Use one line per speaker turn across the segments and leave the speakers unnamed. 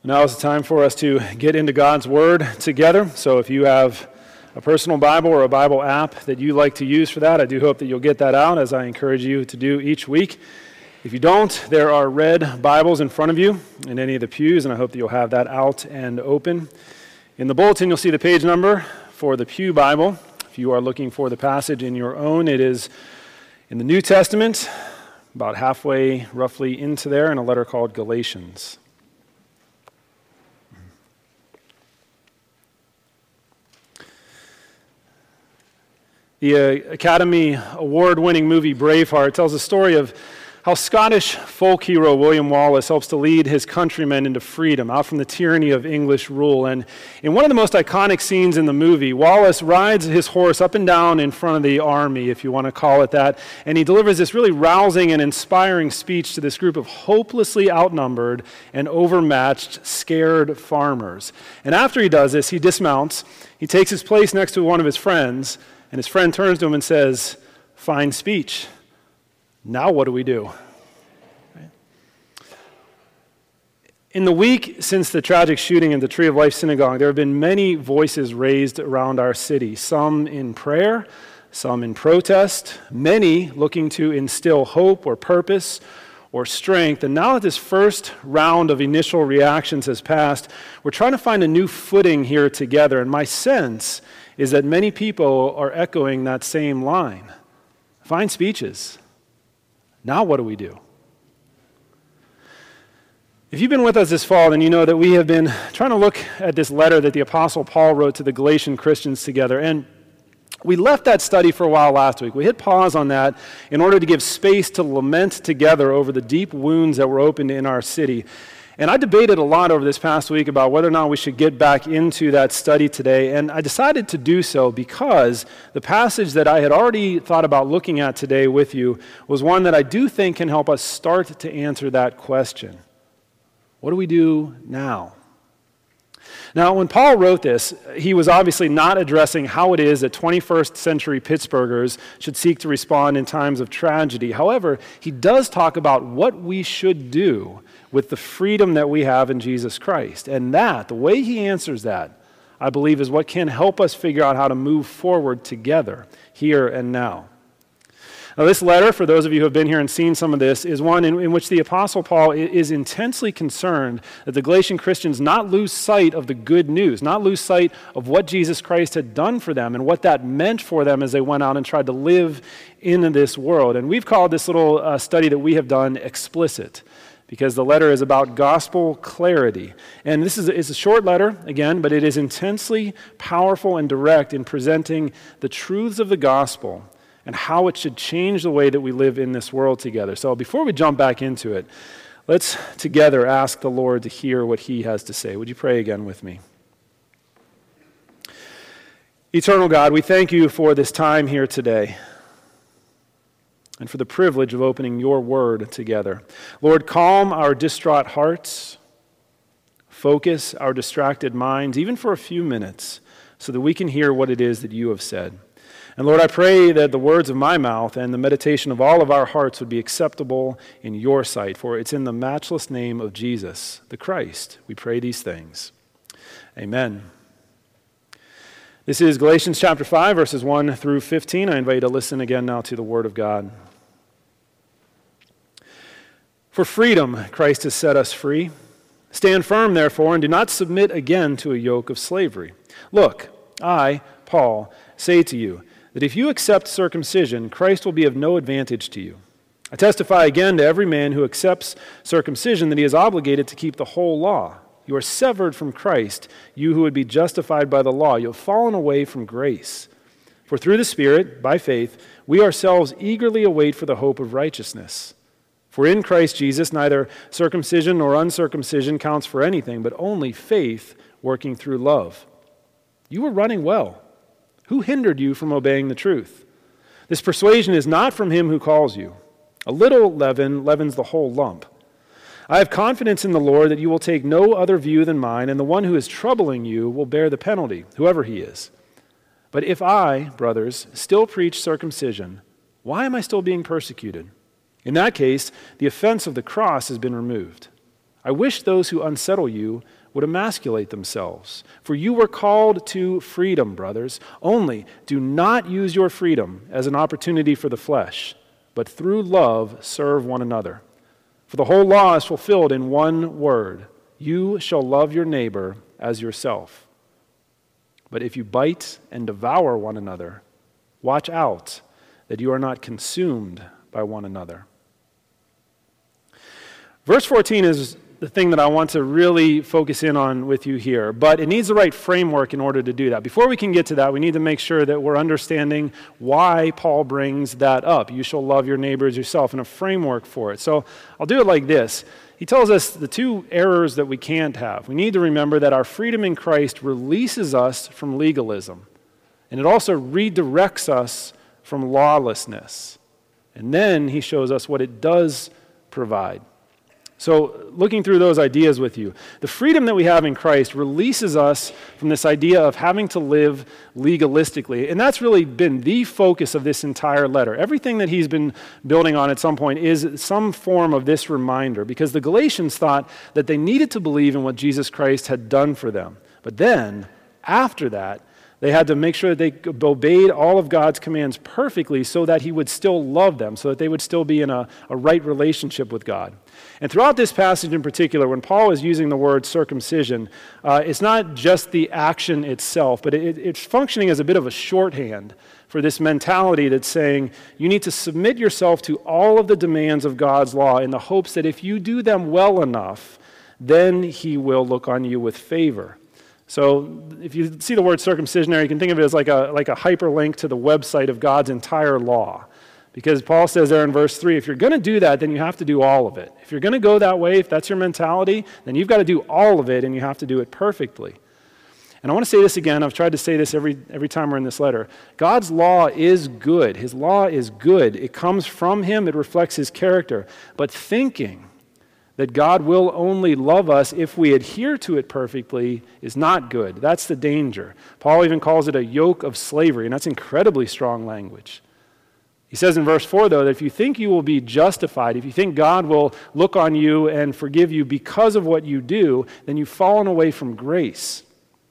Now is the time for us to get into God's Word together. So if you have a personal Bible or a Bible app that you like to use for that, I do hope that you'll get that out, as I encourage you to do each week. If you don't, there are red Bibles in front of you in any of the pews, and I hope that you'll have that out and open. In the bulletin, you'll see the page number for the Pew Bible. If you are looking for the passage in your own, it is in the New Testament, about halfway roughly into there, in a letter called Galatians. The Academy Award-winning movie Braveheart tells the story of how Scottish folk hero William Wallace helps to lead his countrymen into freedom, out from the tyranny of English rule. And in one of the most iconic scenes in the movie, Wallace rides his horse up and down in front of the army, if you want to call it that, and he delivers this really rousing and inspiring speech to this group of hopelessly outnumbered and overmatched, scared farmers. And after he does this, he dismounts, he takes his place next to one of his friends, and his friend turns to him and says, "Fine speech. Now what do we do?" In the week since the tragic shooting in the Tree of Life Synagogue, there have been many voices raised around our city, some in prayer, some in protest, many looking to instill hope or purpose or strength. And now that this first round of initial reactions has passed, we're trying to find a new footing here together. And my sense is that many people are echoing that same line. Fine speeches. Now what do we do? If you've been with us this fall, then you know that we have been trying to look at this letter that the Apostle Paul wrote to the Galatian Christians together. And we left that study for a while last week. We hit pause on that in order to give space to lament together over the deep wounds that were opened in our city. And I debated a lot over this past week about whether or not we should get back into that study today, and I decided to do so because the passage that I had already thought about looking at today with you was one that I do think can help us start to answer that question. What do we do now? Now, when Paul wrote this, he was obviously not addressing how it is that 21st century Pittsburghers should seek to respond in times of tragedy. However, he does talk about what we should do with the freedom that we have in Jesus Christ. And that, the way he answers that, I believe is what can help us figure out how to move forward together, here and now. Now, this letter, for those of you who have been here and seen some of this, is one in which the Apostle Paul is intensely concerned that the Galatian Christians not lose sight of the good news, not lose sight of what Jesus Christ had done for them and what that meant for them as they went out and tried to live in this world. And we've called this little study that we have done explicit, because the letter is about gospel clarity. And this is a short letter, again, but it is intensely powerful and direct in presenting the truths of the gospel and how it should change the way that we live in this world together. So before we jump back into it, let's together ask the Lord to hear what he has to say. Would you pray again with me? Eternal God, we thank you for this time here today and for the privilege of opening your word together. Lord, calm our distraught hearts, focus our distracted minds, even for a few minutes, so that we can hear what it is that you have said. And Lord, I pray that the words of my mouth and the meditation of all of our hearts would be acceptable in your sight, for it's in the matchless name of Jesus, the Christ, we pray these things. Amen. This is Galatians chapter 5, verses 1 through 15. I invite you to listen again now to the word of God. For freedom, Christ has set us free. Stand firm, therefore, and do not submit again to a yoke of slavery. Look, I, Paul, say to you that if you accept circumcision, Christ will be of no advantage to you. I testify again to every man who accepts circumcision that he is obligated to keep the whole law. You are severed from Christ, you who would be justified by the law. You have fallen away from grace. For through the Spirit, by faith, we ourselves eagerly await for the hope of righteousness. For in Christ Jesus, neither circumcision nor uncircumcision counts for anything, but only faith working through love. You were running well. Who hindered you from obeying the truth? This persuasion is not from him who calls you. A little leaven leavens the whole lump. I have confidence in the Lord that you will take no other view than mine, and the one who is troubling you will bear the penalty, whoever he is. But if I, brothers, still preach circumcision, why am I still being persecuted? In that case, the offense of the cross has been removed. I wish those who unsettle you would emasculate themselves. For you were called to freedom, brothers. Only do not use your freedom as an opportunity for the flesh, but through love serve one another. For the whole law is fulfilled in one word: you shall love your neighbor as yourself. But if you bite and devour one another, watch out that you are not consumed by one another. Verse 14 is the thing that I want to really focus in on with you here, but it needs the right framework in order to do that. Before we can get to that, we need to make sure that we're understanding why Paul brings that up. You shall love your neighbor as yourself, and a framework for it. So I'll do it like this. He tells us the two errors that we can't have. We need to remember that our freedom in Christ releases us from legalism, and it also redirects us from lawlessness. And then he shows us what it does provide. So looking through those ideas with you, the freedom that we have in Christ releases us from this idea of having to live legalistically. And that's really been the focus of this entire letter. Everything that he's been building on at some point is some form of this reminder, because the Galatians thought that they needed to believe in what Jesus Christ had done for them. But then, after that, they had to make sure that they obeyed all of God's commands perfectly so that he would still love them, so that they would still be in a right relationship with God. And throughout this passage in particular, when Paul is using the word circumcision, it's not just the action itself, but it's functioning as a bit of a shorthand for this mentality that's saying you need to submit yourself to all of the demands of God's law in the hopes that if you do them well enough, then he will look on you with favor. So if you see the word circumcision there, you can think of it as like a hyperlink to the website of God's entire law. Because Paul says there in verse 3, if you're going to do that, then you have to do all of it. If you're going to go that way, if that's your mentality, then you've got to do all of it, and you have to do it perfectly. And I want to say this again. I've tried to say this every time we're in this letter. God's law is good. His law is good. It comes from him. It reflects his character. But thinking that God will only love us if we adhere to it perfectly is not good. That's the danger. Paul even calls it a yoke of slavery, and that's incredibly strong language. He says in verse 4, though, that if you think you will be justified, if you think God will look on you and forgive you because of what you do, then you've fallen away from grace.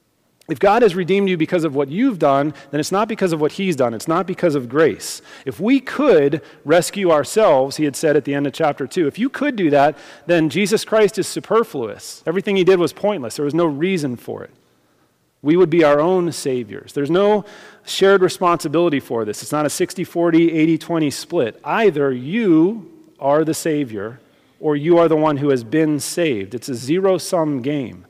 If God has redeemed you because of what you've done, then it's not because of what he's done. It's not because of grace. If we could rescue ourselves, he had said at the end of chapter 2, if you could do that, then Jesus Christ is superfluous. Everything he did was pointless. There was no reason for it. We would be our own saviors. There's no shared responsibility for this. It's not a 60-40, 80-20 split. Either you are the savior or you are the one who has been saved. It's a zero-sum game.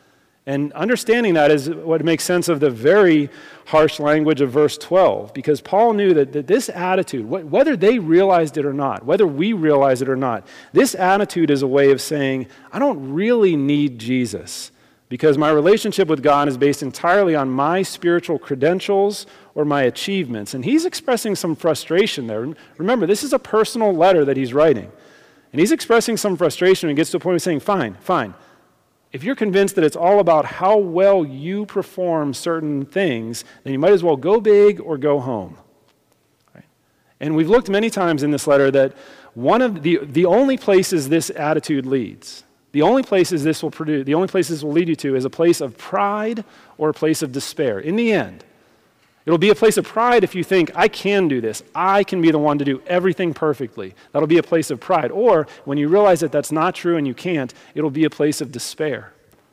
And understanding that is what makes sense of the very harsh language of verse 12, because Paul knew that this attitude, whether they realized it or not, whether we realize it or not, this attitude is a way of saying, I don't really need Jesus, because my relationship with God is based entirely on my spiritual credentials or my achievements. And he's expressing some frustration there. Remember, this is a personal letter that he's writing. And he's expressing some frustration and gets to a point of saying, fine. If you're convinced that it's all about how well you perform certain things, then you might as well go big or go home. Right? And we've looked many times in this letter that one of the only places this attitude leads, the only places this will lead you to is a place of pride or a place of despair. In the end, it'll be a place of pride if you think, I can do this. I can be the one to do everything perfectly. That'll be a place of pride. Or when you realize that that's not true and you can't, it'll be a place of despair.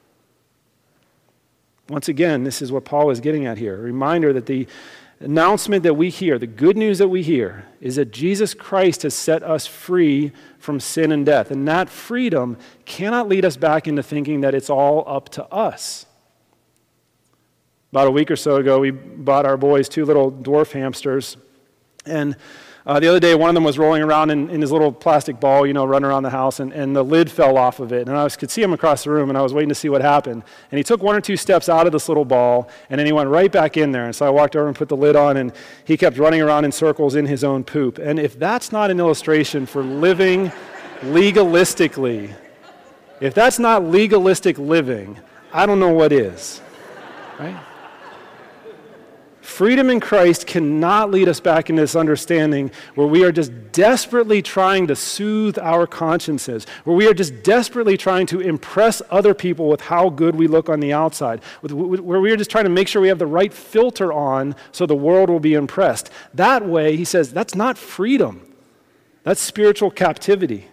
Once again, this is what Paul is getting at here. A reminder that the announcement that we hear, the good news that we hear, is that Jesus Christ has set us free from sin and death. And that freedom cannot lead us back into thinking that it's all up to us. About a week or so ago, we bought our boys 2 little dwarf hamsters. And the other day, one of them was rolling around in his little plastic ball, running around the house, and the lid fell off of it. And I could see him across the room, and I was waiting to see what happened. And he took 1 or 2 steps out of this little ball, and then he went right back in there. And so I walked over and put the lid on, and he kept running around in circles in his own poop. And if that's not an illustration for living legalistically, if that's not legalistic living, I don't know what is, right? freedom in Christ cannot lead us back into this understanding where we are just desperately trying to soothe our consciences, where we are just desperately trying to impress other people with how good we look on the outside, where we are just trying to make sure we have the right filter on so the world will be impressed. That way, he says, that's not freedom. That's spiritual captivity.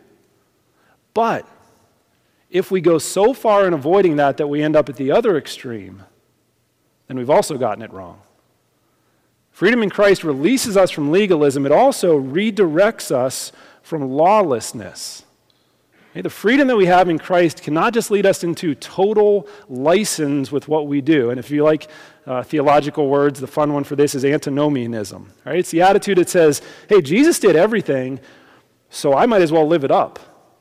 But if we go so far in avoiding that we end up at the other extreme, then we've also gotten it wrong. Freedom in Christ releases us from legalism. It also redirects us from lawlessness. Okay, the freedom that we have in Christ cannot just lead us into total license with what we do. And if you like theological words, the fun one for this is antinomianism. Right? It's the attitude that says, hey, Jesus did everything, so I might as well live it up.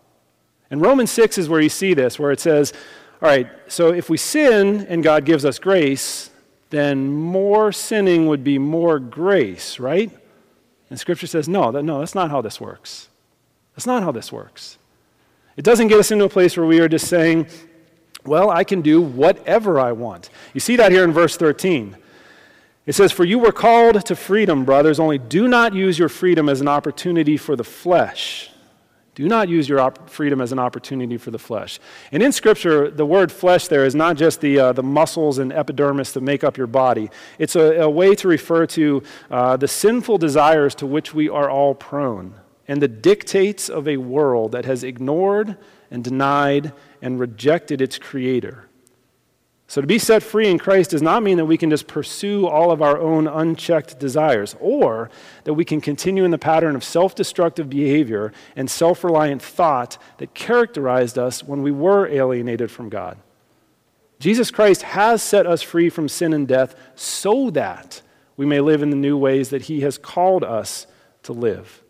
And Romans 6 is where you see this, where it says, all right, so if we sin and God gives us grace, then more sinning would be more grace, right? And Scripture says, no, that's not how this works. That's not how this works. It doesn't get us into a place where we are just saying, well, I can do whatever I want. You see that here in verse 13. It says, for you were called to freedom, brothers, only do not use your freedom as an opportunity for the flesh. Do not use your freedom as an opportunity for the flesh. And in Scripture, the word flesh there is not just the muscles and epidermis that make up your body. It's a way to refer to the sinful desires to which we are all prone and the dictates of a world that has ignored and denied and rejected its Creator. So to be set free in Christ does not mean that we can just pursue all of our own unchecked desires, or that we can continue in the pattern of self-destructive behavior and self-reliant thought that characterized us when we were alienated from God. Jesus Christ has set us free from sin and death so that we may live in the new ways that he has called us to live.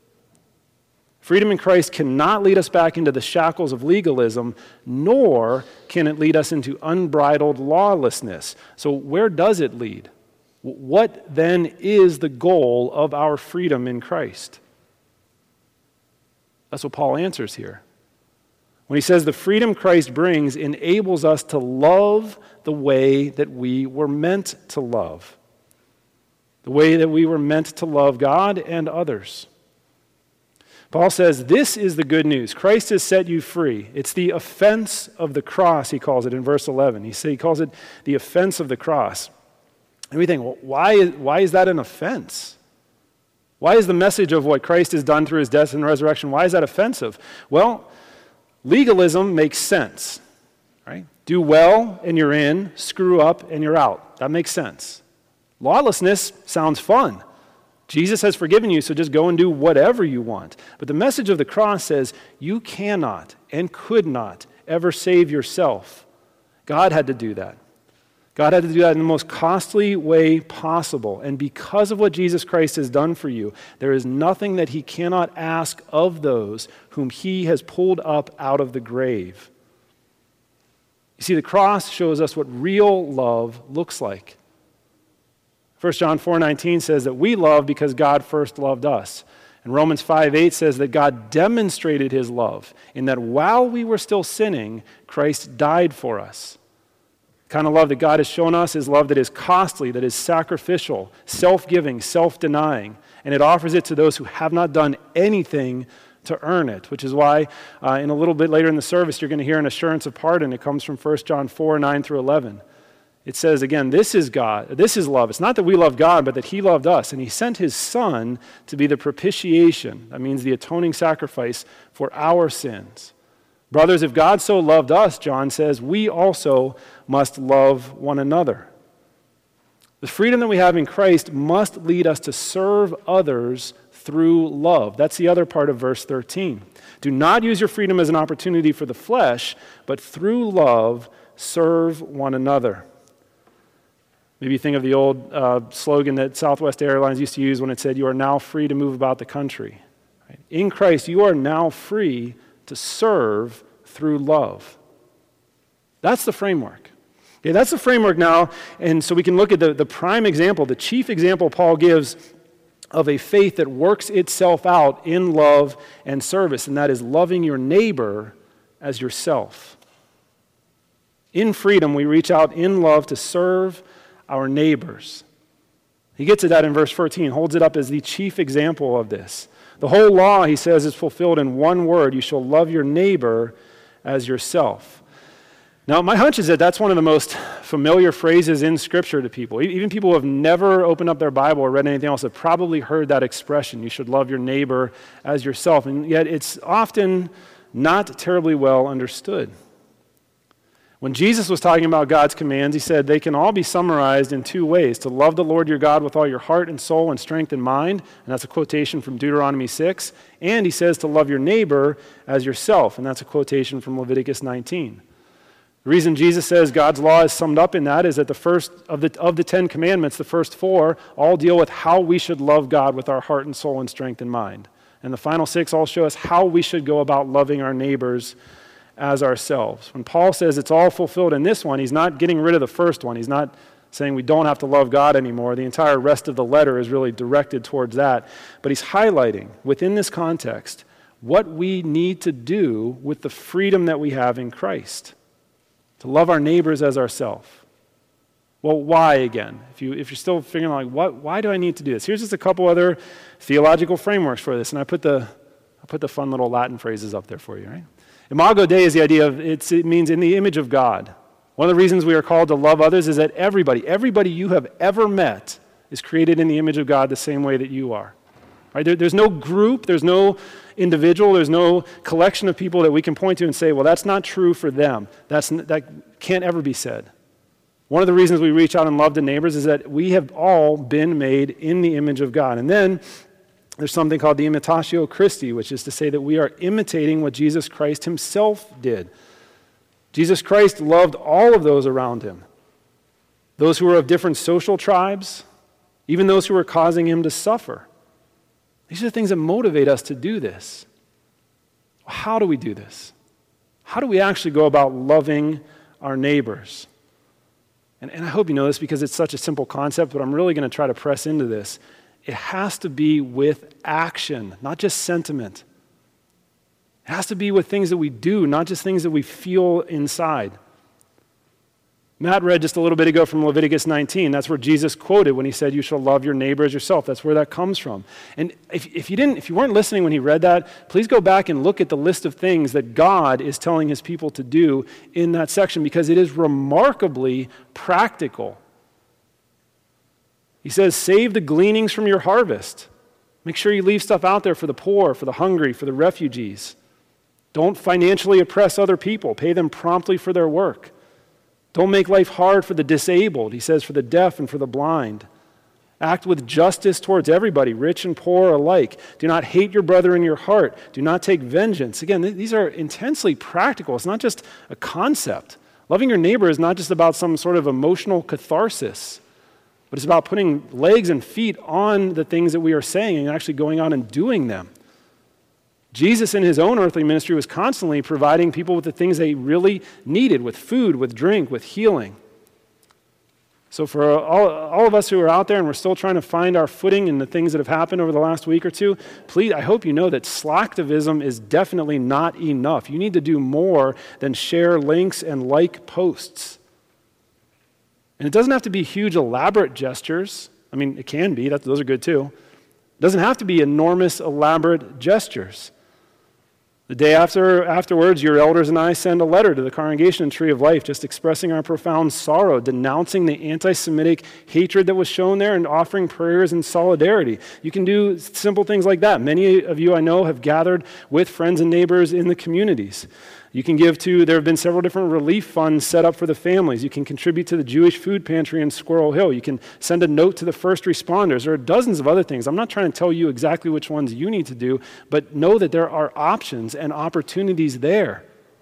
Freedom in Christ cannot lead us back into the shackles of legalism, nor can it lead us into unbridled lawlessness. So where does it lead? What then is the goal of our freedom in Christ? That's what Paul answers here. When he says the freedom Christ brings enables us to love the way that we were meant to love. The way that we were meant to love God and others. Paul says, this is the good news. Christ has set you free. It's the offense of the cross, he calls it in verse 11. He calls it the offense of the cross. And we think, well, why is that an offense? Why is the message of what Christ has done through his death and resurrection, why is that offensive? Well, legalism makes sense, right? Do well and you're in, screw up and you're out. That makes sense. Lawlessness sounds fun. Jesus has forgiven you, so just go and do whatever you want. But the message of the cross says you cannot and could not ever save yourself. God had to do that. God had to do that in the most costly way possible. And because of what Jesus Christ has done for you, there is nothing that he cannot ask of those whom he has pulled up out of the grave. You see, the cross shows us what real love looks like. 1 John 4:19 says that we love because God first loved us. And Romans 5:8 says that God demonstrated his love in that while we were still sinning, Christ died for us. The kind of love that God has shown us is love that is costly, that is sacrificial, self-giving, self-denying. And it offers it to those who have not done anything to earn it, which is why in a little bit later in the service you're going to hear an assurance of pardon. It comes from 1 John 4:9 through 11. It says, again, this is God. This is love. It's not that we love God, but that he loved us. And he sent his son to be the propitiation. That means the atoning sacrifice for our sins. Brothers, if God so loved us, John says, we also must love one another. The freedom that we have in Christ must lead us to serve others through love. That's the other part of verse 13. Do not use your freedom as an opportunity for the flesh, but through love serve one another. Maybe you think of the old slogan that Southwest Airlines used to use when it said, you are now free to move about the country. Right? In Christ, you are now free to serve through love. That's the framework. Okay, that's the framework now, and so we can look at the prime example, the chief example Paul gives of a faith that works itself out in love and service, and that is loving your neighbor as yourself. In freedom, we reach out in love to serve our neighbors. He gets at that in verse 14, holds it up as the chief example of this. The whole law, he says, is fulfilled in one word: you shall love your neighbor as yourself. Now, my hunch is that that's one of the most familiar phrases in Scripture to people. Even people who have never opened up their Bible or read anything else have probably heard that expression: you should love your neighbor as yourself. And yet it's often not terribly well understood. When Jesus was talking about God's commands, he said they can all be summarized in two ways: to love the Lord your God with all your heart and soul and strength and mind, and that's a quotation from Deuteronomy 6, and he says to love your neighbor as yourself, and that's a quotation from Leviticus 19. The reason Jesus says God's law is summed up in that is that the first of the 10 commandments, the first 4, all deal with how we should love God with our heart and soul and strength and mind. And the final 6 all show us how we should go about loving our neighbors as ourselves. When Paul says it's all fulfilled in this one, he's not getting rid of the first one. He's not saying we don't have to love God anymore. The entire rest of the letter is really directed towards that. But he's highlighting, within this context, what we need to do with the freedom that we have in Christ, to love our neighbors as ourselves. Well, why again? If you're still figuring out, why do I need to do this? Here's just a couple other theological frameworks for this, and I put the fun little Latin phrases up there for you, right? Imago Dei is the idea of, it means in the image of God. One of the reasons we are called to love others is that everybody you have ever met is created in the image of God the same way that you are. Right? There's no group, there's no individual, there's no collection of people that we can point to and say, well, that's not true for them. That can't ever be said. One of the reasons we reach out and love the neighbors is that we have all been made in the image of God. And then there's something called the imitatio Christi, which is to say that we are imitating what Jesus Christ himself did. Jesus Christ loved all of those around him, those who were of different social tribes, even those who were causing him to suffer. These are the things that motivate us to do this. How do we do this? How do we actually go about loving our neighbors? And I hope you know this because it's such a simple concept, but I'm really going to try to press into this. It has to be with action, not just sentiment. It has to be with things that we do, not just things that we feel inside. Matt read just a little bit ago from Leviticus 19. That's where Jesus quoted when he said, you shall love your neighbor as yourself. That's where that comes from. And if you weren't listening when he read that, please go back and look at the list of things that God is telling his people to do in that section, because it is remarkably practical. He says, save the gleanings from your harvest. Make sure you leave stuff out there for the poor, for the hungry, for the refugees. Don't financially oppress other people. Pay them promptly for their work. Don't make life hard for the disabled, he says, for the deaf and for the blind. Act with justice towards everybody, rich and poor alike. Do not hate your brother in your heart. Do not take vengeance. Again, these are intensely practical. It's not just a concept. Loving your neighbor is not just about some sort of emotional catharsis, but it's about putting legs and feet on the things that we are saying and actually going on and doing them. Jesus in his own earthly ministry was constantly providing people with the things they really needed, with food, with drink, with healing. So for all of us who are out there and we're still trying to find our footing in the things that have happened over the last week or two, please, I hope you know that slacktivism is definitely not enough. You need to do more than share links and like posts. And it doesn't have to be huge, elaborate gestures. I mean, it can be. Those are good too. It doesn't have to be enormous, elaborate gestures. The day afterwards, your elders and I send a letter to the congregation in Tree of Life just expressing our profound sorrow, denouncing the anti-Semitic hatred that was shown there, and offering prayers in solidarity. You can do simple things like that. Many of you I know have gathered with friends and neighbors in the communities. You can give to, there have been several different relief funds set up for the families. You can contribute to the Jewish food pantry in Squirrel Hill. You can send a note to the first responders. There are dozens of other things. I'm not trying to tell you exactly which ones you need to do, but know that there are options and opportunities there.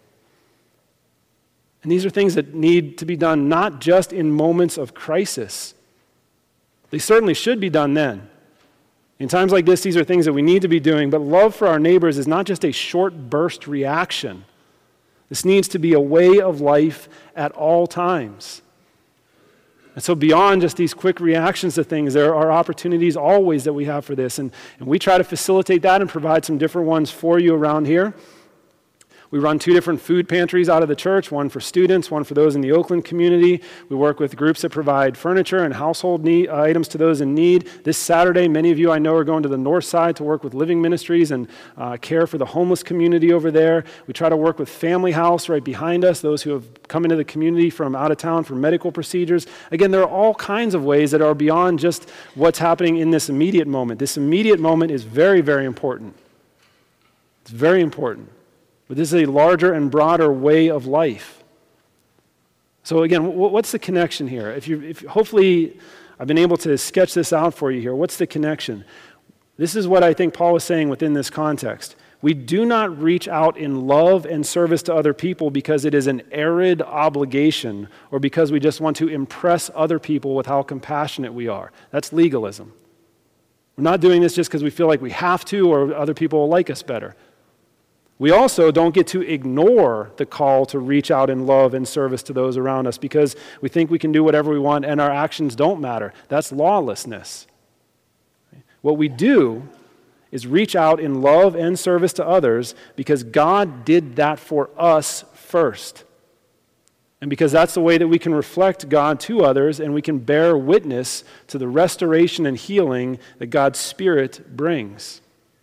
And these are things that need to be done not just in moments of crisis. They certainly should be done then. In times like this, these are things that we need to be doing, but love for our neighbors is not just a short burst reaction. This needs to be a way of life at all times. And so beyond just these quick reactions to things, there are opportunities always that we have for this. And we try to facilitate that and provide some different ones for you around here. We run 2 different food pantries out of the church, one for students, one for those in the Oakland community. We work with groups that provide furniture and household items to those in need. This Saturday, many of you I know are going to the north side to work with Living Ministries and care for the homeless community over there. We try to work with Family House right behind us, those who have come into the community from out of town for medical procedures. Again, there are all kinds of ways that are beyond just what's happening in this immediate moment. This immediate moment is very, very important. It's very important. But this is a larger and broader way of life. So again, what's the connection here? If hopefully I've been able to sketch this out for you here. What's the connection? This is what I think Paul is saying within this context. We do not reach out in love and service to other people because it is an arid obligation or because we just want to impress other people with how compassionate we are. That's legalism. We're not doing this just because we feel like we have to or other people will like us better. We also don't get to ignore the call to reach out in love and service to those around us because we think we can do whatever we want and our actions don't matter. That's lawlessness. What we do is reach out in love and service to others because God did that for us first. And because that's the way that we can reflect God to others and we can bear witness to the restoration and healing that God's Spirit brings.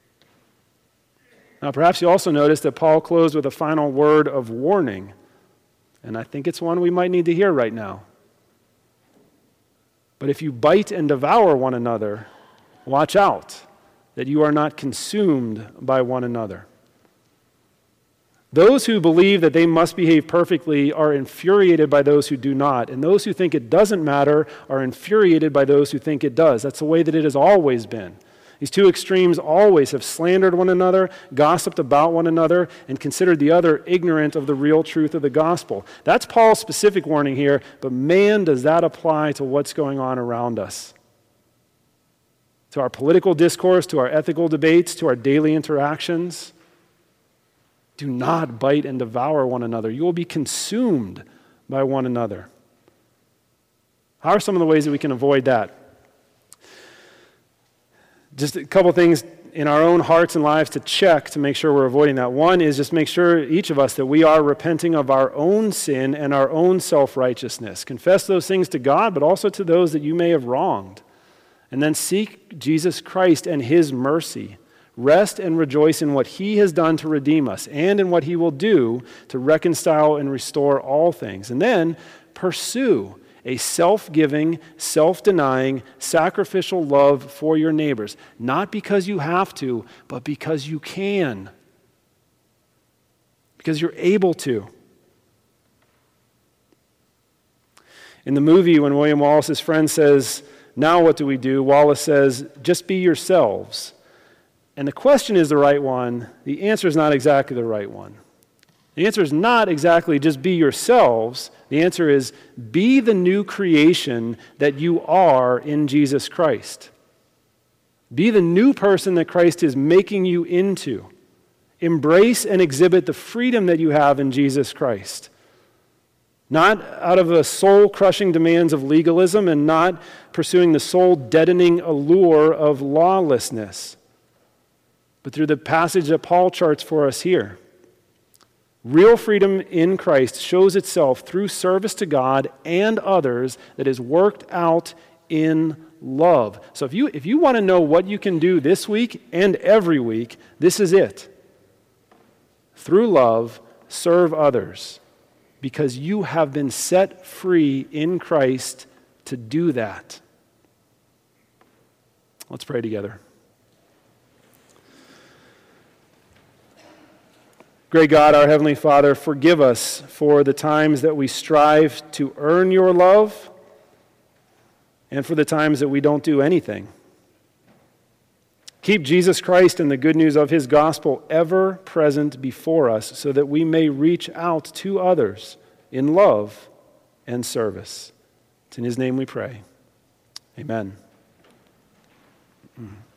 Now, perhaps you also noticed that Paul closed with a final word of warning, and I think it's one we might need to hear right now. But if you bite and devour one another, watch out that you are not consumed by one another. Those who believe that they must behave perfectly are infuriated by those who do not, and those who think it doesn't matter are infuriated by those who think it does. That's the way that it has always been. These 2 extremes always have slandered one another, gossiped about one another, and considered the other ignorant of the real truth of the gospel. That's Paul's specific warning here, but man, does that apply to what's going on around us. To our political discourse, to our ethical debates, to our daily interactions. Do not bite and devour one another. You will be consumed by one another. How are some of the ways that we can avoid that? Just a couple things in our own hearts and lives to check to make sure we're avoiding that. One is just make sure, each of us, that we are repenting of our own sin and our own self-righteousness. Confess those things to God, but also to those that you may have wronged. And then seek Jesus Christ and His mercy. Rest and rejoice in what He has done to redeem us and in what He will do to reconcile and restore all things. And then pursue a self-giving, self-denying, sacrificial love for your neighbors. Not because you have to, but because you can. Because you're able to. In the movie, when William Wallace's friend says, "Now what do we do?" Wallace says, "Just be yourselves." And the question is the right one. The answer is not exactly the right one. The answer is not exactly just be yourselves. The answer is be the new creation that you are in Jesus Christ. Be the new person that Christ is making you into. Embrace and exhibit the freedom that you have in Jesus Christ. Not out of the soul-crushing demands of legalism and not pursuing the soul-deadening allure of lawlessness, but through the passage that Paul charts for us here. Real freedom in Christ shows itself through service to God and others that is worked out in love. So if you want to know what you can do this week and every week, this is it. Through love, serve others, because you have been set free in Christ to do that. Let's pray together. Great God, our Heavenly Father, forgive us for the times that we strive to earn your love and for the times that we don't do anything. Keep Jesus Christ and the good news of His gospel ever present before us so that we may reach out to others in love and service. It's in His name we pray. Amen.